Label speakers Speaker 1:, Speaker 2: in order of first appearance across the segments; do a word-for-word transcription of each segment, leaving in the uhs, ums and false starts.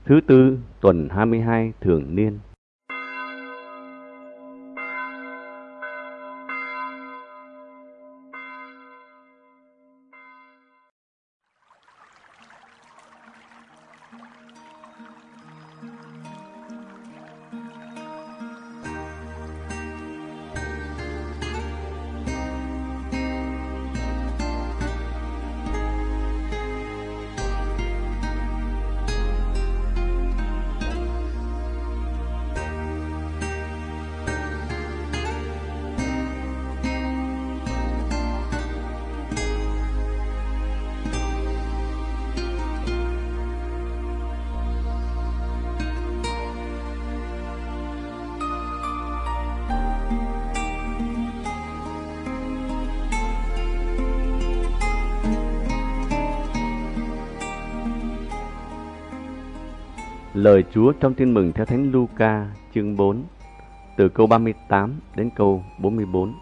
Speaker 1: Thứ tư, tuần hai mươi hai thường niên. Lời Chúa trong Tin mừng theo Thánh Luca chương bốn, từ câu ba mươi tám đến câu bốn mươi bốn.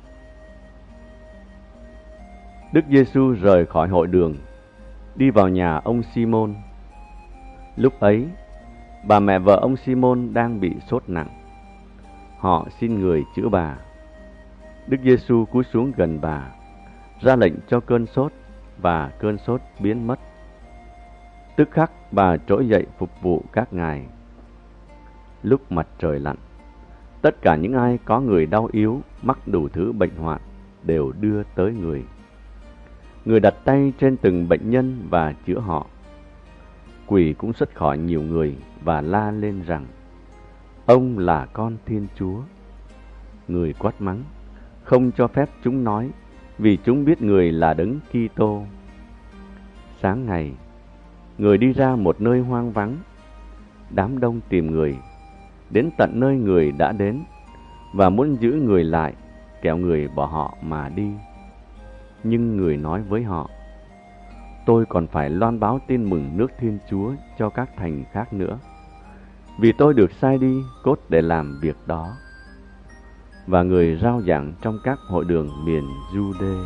Speaker 1: Đức Giêsu rời khỏi hội đường, đi vào nhà ông Simôn. Lúc ấy, bà mẹ vợ ông Simôn đang bị sốt nặng. Họ xin người chữa bà. Đức Giêsu cúi xuống gần bà, ra lệnh cho cơn sốt, và cơn sốt biến mất. Tức khắc bà trỗi dậy phục vụ các ngài. Lúc mặt trời lặn, tất cả những ai có người đau yếu, mắc đủ thứ bệnh hoạn đều đưa tới người. Người đặt tay trên từng bệnh nhân và chữa họ. Quỷ cũng xuất khỏi nhiều người và la lên rằng: Ông là con Thiên Chúa. Người quát mắng, không cho phép chúng nói, vì chúng biết người là Đấng Kitô. Sáng ngày, người đi ra một nơi hoang vắng. Đám đông tìm người, đến tận nơi người đã đến, và muốn giữ người lại, kẻo người bỏ họ mà đi. Nhưng người nói với họ: Tôi còn phải loan báo tin mừng nước Thiên Chúa cho các thành khác nữa, vì tôi được sai đi cốt để làm việc đó. Và người rao giảng trong các hội đường miền Giu-đê.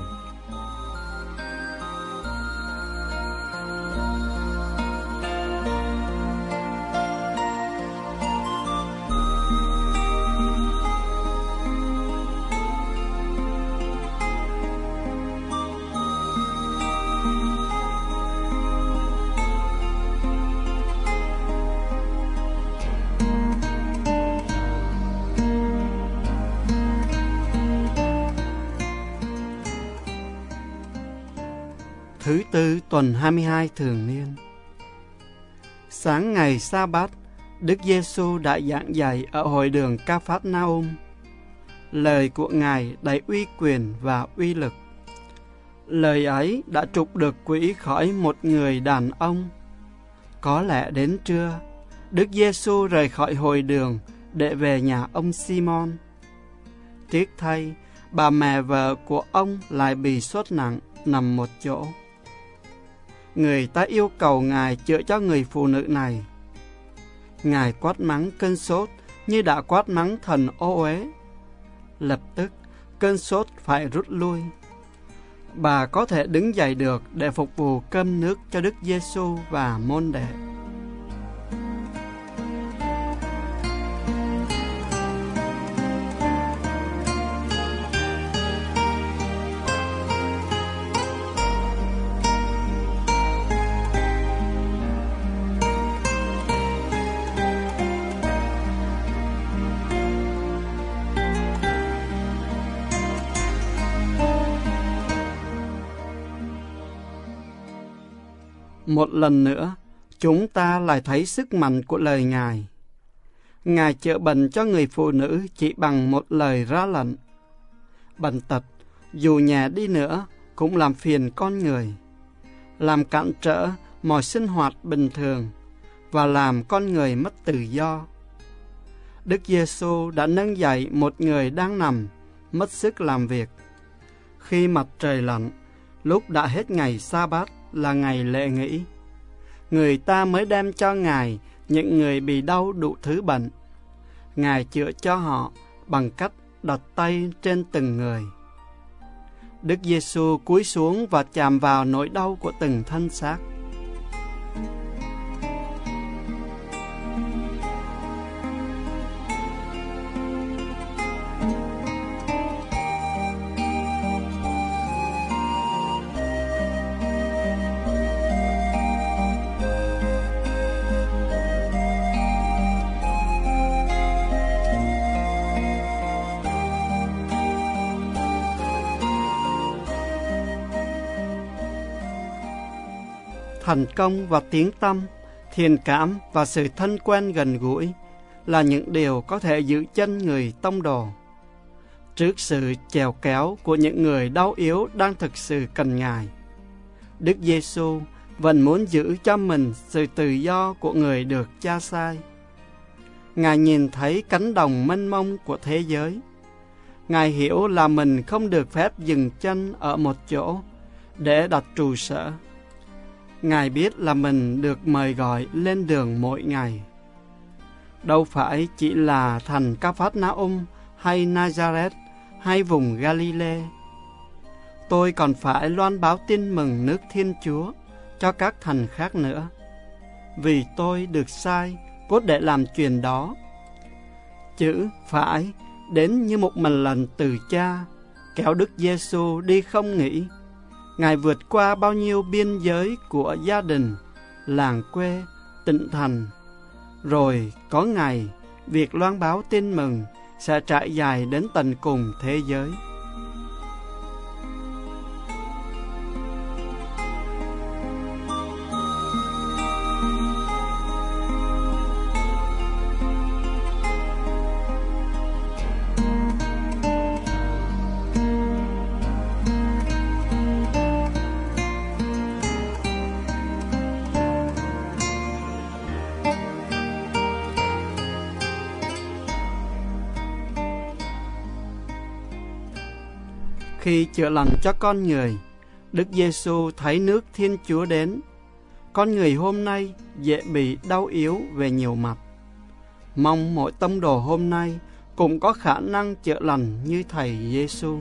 Speaker 2: Thứ tư, tuần hai mươi hai thường niên. Sáng ngày Sa-bát, Đức Giêsu đã giảng dạy ở hội đường Ca-phát-na-um. Lời của Ngài đầy uy quyền và uy lực. Lời ấy đã trục được quỷ khỏi một người đàn ông. Có lẽ đến trưa, Đức Giêsu rời khỏi hội đường để về nhà ông Simon. Tiếc thay, bà mẹ vợ của ông lại bị sốt nặng, nằm một chỗ. Người ta yêu cầu Ngài chữa cho người phụ nữ này. Ngài quát mắng cơn sốt như đã quát mắng thần ô uế. Lập tức, cơn sốt phải rút lui. Bà có thể đứng dậy được để phục vụ cơm nước cho Đức Giêsu và môn đệ. Một lần nữa, chúng ta lại thấy sức mạnh của lời Ngài. Ngài chữa bệnh cho người phụ nữ chỉ bằng một lời ra lệnh. Bệnh tật, dù nhẹ đi nữa, cũng làm phiền con người, làm cản trở mọi sinh hoạt bình thường và làm con người mất tự do. Đức Giêsu đã nâng dậy một người đang nằm, mất sức làm việc. Khi mặt trời lặn, lúc đã hết ngày Sa-bát là ngày lễ nghỉ, người ta mới đem cho Ngài những người bị đau đủ thứ bệnh. Ngài chữa cho họ bằng cách đặt tay trên từng người. Đức Giêsu cúi xuống và chạm vào nỗi đau của từng thân xác. thành công và tiếng tăm, thiện cảm và sự thân quen gần gũi là những điều có thể giữ chân người tông đồ. Trước sự chèo kéo của những người đau yếu đang thực sự cần Ngài, Đức Giêsu vẫn muốn giữ cho mình sự tự do của người được Cha sai. Ngài nhìn thấy cánh đồng mênh mông của thế giới. Ngài hiểu là mình không được phép dừng chân ở một chỗ để đặt trụ sở. Ngài biết là mình được mời gọi lên đường mỗi ngày. Đâu phải chỉ là thành Ca-phát-na-um hay Nazareth hay vùng Galilee. Tôi còn phải loan báo tin mừng nước Thiên Chúa cho các thành khác nữa, vì tôi được sai cốt để làm chuyện đó. Chữ phải đến như một mệnh lệnh từ Cha, kéo Đức Giêsu đi không nghỉ. Ngài vượt qua bao nhiêu biên giới của gia đình, làng quê, tỉnh thành. Rồi có ngày, việc loan báo tin mừng sẽ trải dài đến tận cùng thế giới. Khi chữa lành cho con người, Đức Giêsu thấy nước Thiên Chúa đến. Con người hôm nay dễ bị đau yếu về nhiều mặt. Mong mỗi tông đồ hôm nay cũng có khả năng chữa lành như Thầy Giêsu.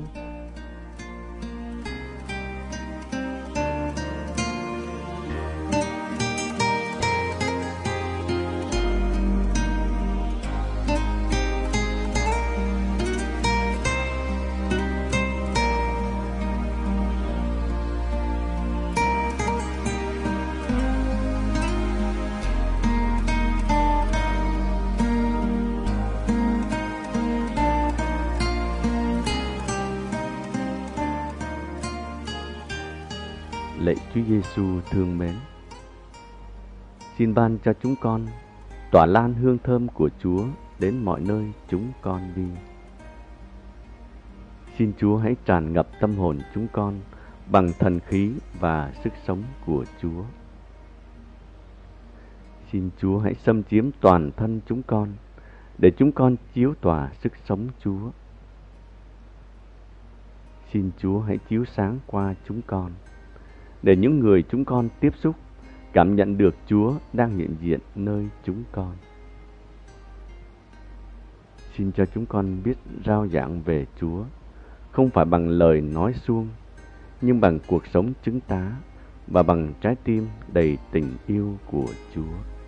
Speaker 1: Lạy Chúa Giêsu thương mến, xin ban cho chúng con tỏa lan hương thơm của Chúa đến mọi nơi chúng con đi. Xin Chúa hãy tràn ngập tâm hồn chúng con bằng thần khí và sức sống của Chúa. Xin Chúa hãy xâm chiếm toàn thân chúng con để chúng con chiếu tỏa sức sống Chúa. Xin Chúa hãy chiếu sáng qua chúng con để những người chúng con tiếp xúc cảm nhận được Chúa đang hiện diện nơi chúng con. Xin cho chúng con biết rao giảng về Chúa, không phải bằng lời nói suông, nhưng bằng cuộc sống chứng tá và bằng trái tim đầy tình yêu của Chúa.